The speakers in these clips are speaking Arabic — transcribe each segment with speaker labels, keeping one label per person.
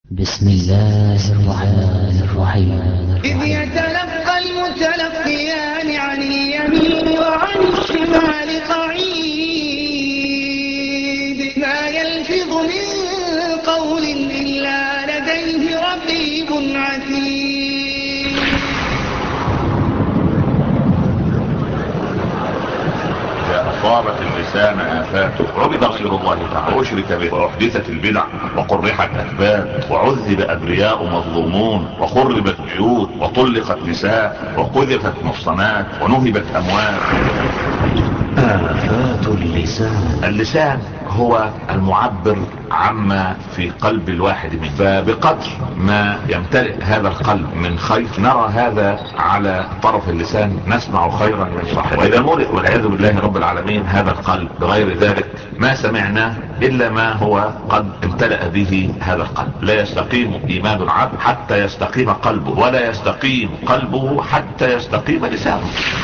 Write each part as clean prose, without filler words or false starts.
Speaker 1: بسم الله الرحمن الرحيم.
Speaker 2: إذ يتلقى المتلقيان عن اليمين وعن الشمال قعيد ما يلفظ من قول إلا لديه رقيب عتيد.
Speaker 3: أصابت اللسان آفاته عبد غير الله تعالى وأشرك به وأحدثت البدع وقرحت أسباب وعذب أبرياء مظلومون وخربت بيوت وطلقت نساء وقذفت محصنات ونهبت أموال.
Speaker 1: آفات اللسان.
Speaker 3: اللسان هو المعبر عما في قلب الواحد منه، فبقدر ما يمتلئ هذا القلب من خير نرى هذا على طرف اللسان، نسمع خيرا من صاحبه، وإذا ملئ والعياذ بالله رب العالمين هذا القلب بغير ذلك ما سمعنا إلا ما هو قد امتلأ به هذا القلب. لا يستقيم إيمان العبد حتى يستقيم قلبه، ولا يستقيم قلبه حتى يستقيم لسانه.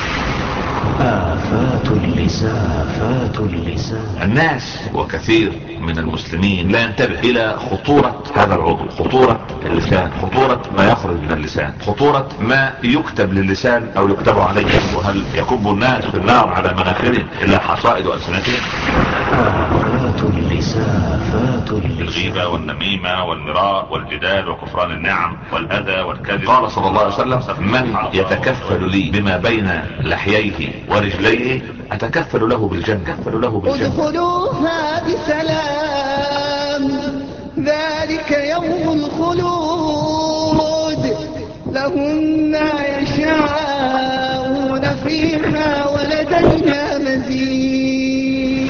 Speaker 1: آفات اللسان. آفات اللسان.
Speaker 3: الناس وكثير من المسلمين لا ينتبه الى خطورة هذا العضو، خطورة اللسان، خطورة ما يخرج من اللسان، خطورة ما يكتب للسان او يكتب عليه. وهل يكب الناس في النار على مناخرهم الا حصائد ألسنتهم؟
Speaker 1: آفات اللسان. آفات اللسان.
Speaker 3: الغيبة والنميمة والمراء والجدال وكفران النعم والأذى والكذب. قال صلى الله عليه وسلم: من يتكفل لي بما بين لحييه ورجليه أتكفل له بالجنة.
Speaker 2: ادخلوها بسلام ذلك يوم الخلود لهم ما يشاءون فيها ولدينا مزيد.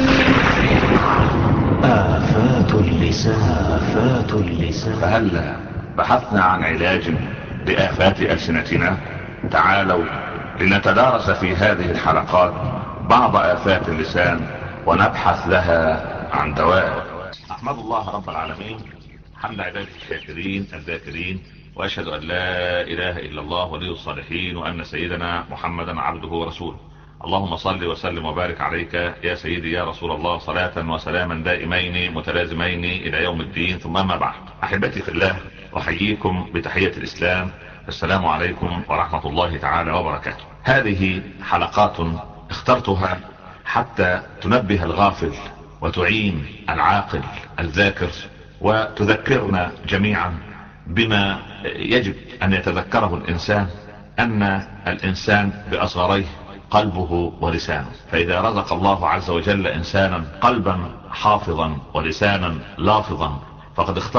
Speaker 1: آفات اللسان. آفات اللسان.
Speaker 3: فهل بحثنا عن علاج لآفات ألسنتنا؟ تعالوا لنتدارس في هذه الحلقات بعض آفات اللسان ونبحث لها عن دواء. أحمد الله رب العالمين حمد عباده الشاكرين الذاكرين، وأشهد أن لا إله إلا الله ولي الصالحين، وأن سيدنا محمدا عبده ورسوله. اللهم صل وسلم وبارك عليك يا سيدي يا رسول الله، صلاة وسلاما دائمين متلازمين إلى يوم الدين، ثم ما بعد. أحبتي في الله، أحييكم بتحية الإسلام، السلام عليكم ورحمة الله تعالى وبركاته. هذه حلقات اخترتها حتى تنبه الغافل وتعين العاقل الذاكر، وتذكرنا جميعا بما يجب أن يتذكره الإنسان، أن الإنسان بأصغريه قلبه ولسانه. فإذا رزق الله عز وجل إنسانا قلبا حافظا ولسانا لافظا فقد اختار